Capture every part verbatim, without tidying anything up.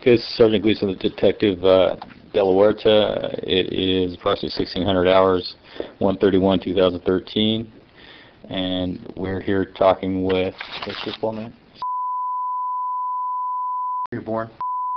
This is Sergeant Gleason, the Detective uh, De La Huerta. It is approximately sixteen hundred hours, one thirty-one two thousand thirteen, and we're here talking with, what's your full name? You're born?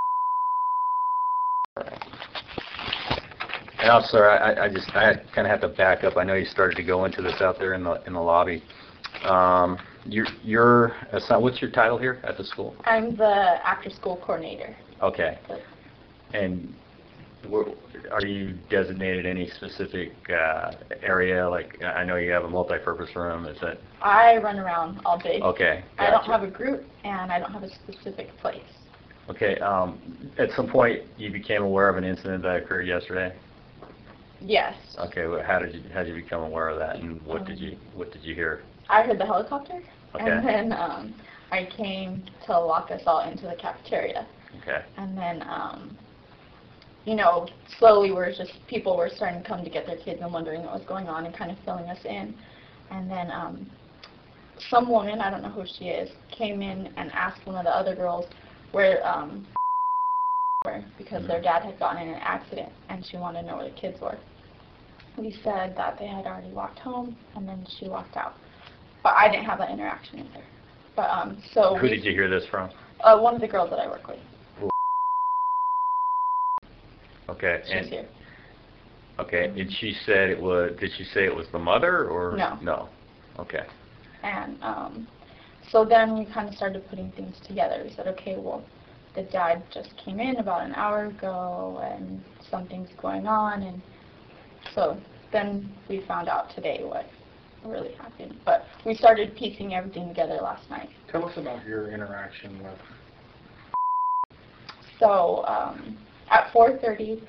Alright. And I'm sorry, I, I just, I kind of have to back up. I know you started to go into this out there in the in the lobby. Um, you're, you're, what's your title here at the school? I'm the after-school coordinator. Okay. And are you designated any specific uh, area? Like, I know you have a multi-purpose room. Is that? I run around all day. Okay. Gotcha. I don't have a group, and I don't have a specific place. Okay. Um, at some point, you became aware of an incident that occurred yesterday. Yes. Okay. Well, how did you how did you become aware of that, and what um, did you what did you hear? I heard the helicopter, okay. and then um, I came to lock us all into the cafeteria. Okay. And then, um, you know, slowly we're just, people were starting to come to get their kids and wondering what was going on and kind of filling us in. And then um, some woman, I don't know who she is, came in and asked one of the other girls where, um, were because mm-hmm. their dad had gotten in an accident and she wanted to know where the kids were. We said that they had already walked home, and then she walked out. But I didn't have that interaction with her. But, um, so who did you hear this from? Uh, one of the girls that I work with. Okay. She's and, here. Okay. And she said it was. Did she say it was the mother or no? No. Okay. And um, so then we kind of started putting things together. We said, okay, well, the dad just came in about an hour ago, and something's going on, and so then we found out today what really happened. But we started piecing everything together last night. Tell us about your interaction with. So. Um, At four thirty,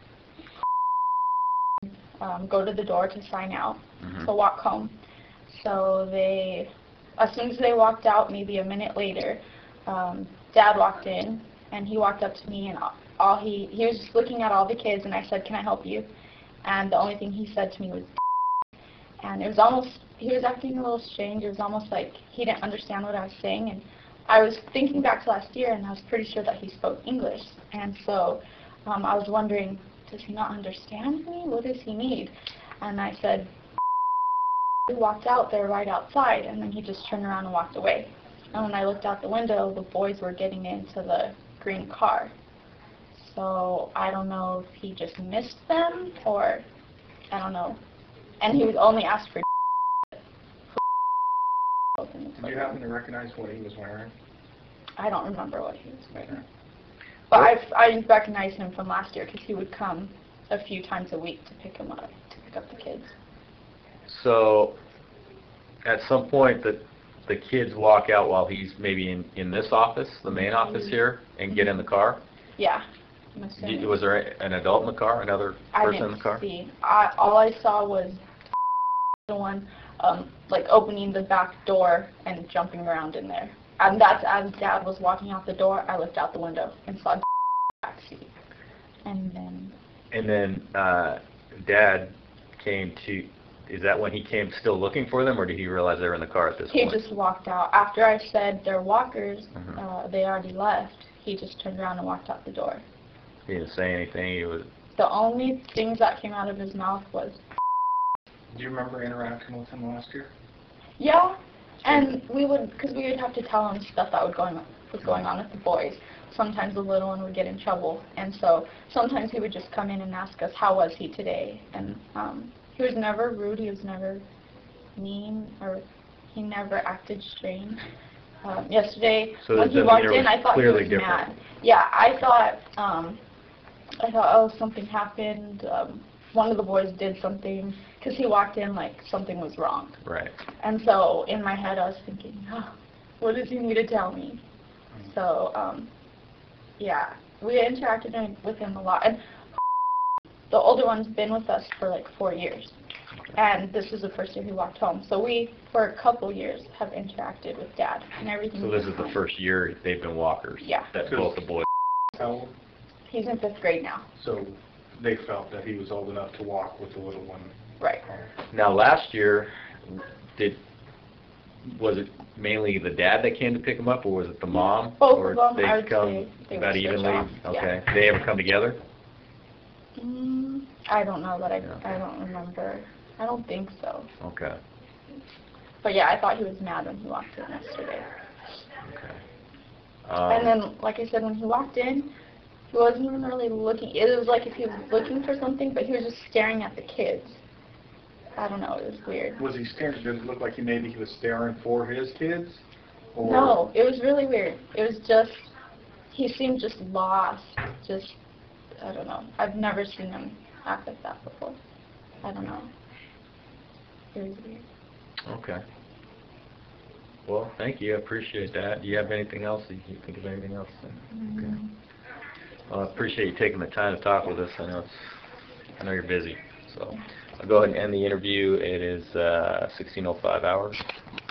um, go to the door to sign out, mm-hmm. to walk home. So they, as soon as they walked out, maybe a minute later, um, Dad walked in, and he walked up to me, and all he, he was just looking at all the kids, and I said, can I help you? And the only thing he said to me was, and it was almost, he was acting a little strange. It was almost like he didn't understand what I was saying, and I was thinking back to last year, and I was pretty sure that he spoke English, and so um, I was wondering, does he not understand me? What does he need? And I said, we walked out, they're right outside, and then he just turned around and walked away. And when I looked out the window, the boys were getting into the green car. So I don't know if he just missed them, or I don't know. And he was only asked for. Did you happen to recognize what he was wearing? I don't remember what he was wearing. But I've, I recognized him from last year because he would come a few times a week to pick him up, to pick up the kids. So, at some point, the the kids walk out while he's maybe in, in this office, the main mm-hmm. office here, and get in the car? Yeah. Did, was there an adult in the car, another person in the car? I didn't see. I, all I saw was the one Um, like opening the back door and jumping around in there. And that's as Dad was walking out the door, I looked out the window and saw the back seat. And then... And then uh, Dad came to... Is that when he came still looking for them, or did he realize they were in the car at this he point? He just walked out. After I said they're walkers, mm-hmm. uh, they already left. He just turned around and walked out the door. He didn't say anything? He was... The only things that came out of his mouth was... Do you remember interacting with him last year? Yeah, and we would, because we would have to tell him stuff that would going on, was going on with the boys. Sometimes the little one would get in trouble, and so sometimes he would just come in and ask us, how was he today? And um, he was never rude, he was never mean, or he never acted strange. Um, yesterday, so when he walked in, I thought he was different. mad. Yeah, I thought, um, I thought, oh, something happened. Um, one of the boys did something, because he walked in like something was wrong. Right. And so in my head I was thinking, oh, what does he need to tell me? Mm-hmm. So, um, yeah, we interacted with him a lot. And the older one's been with us for like four years. And this is the first year he walked home. So we, for a couple years, have interacted with Dad and everything. So this is the first year they've been walkers? Yeah. That's both the boys. How old? He's in fifth grade now. So they felt that he was old enough to walk with the little one. Right. Now last year, did was it mainly the dad that came to pick him up, or was it the mom? Both or of them, they I would come say they about would switch evenly? off, yeah. Okay. Did they ever come together? Mm, I don't know, but I, Yeah. I don't remember. I don't think so. Okay. But yeah, I thought he was mad when he walked in yesterday. Okay. Um, And then, like I said, when he walked in, he wasn't even really looking. It was like if he was looking for something, but he was just staring at the kids. I don't know, it was weird. Was he staring, did it look like he maybe he was staring for his kids? Or No, it was really weird. It was just, he seemed just lost. Just, I don't know. I've never seen him act like that before. I don't know. It was weird. Okay. Well, thank you. I appreciate that. Do you have anything else? Do you think of anything else? Okay. Well, I appreciate you taking the time to talk with us. I know it's, I know you're busy. So I'll go ahead and end the interview. It is uh, sixteen oh five hours.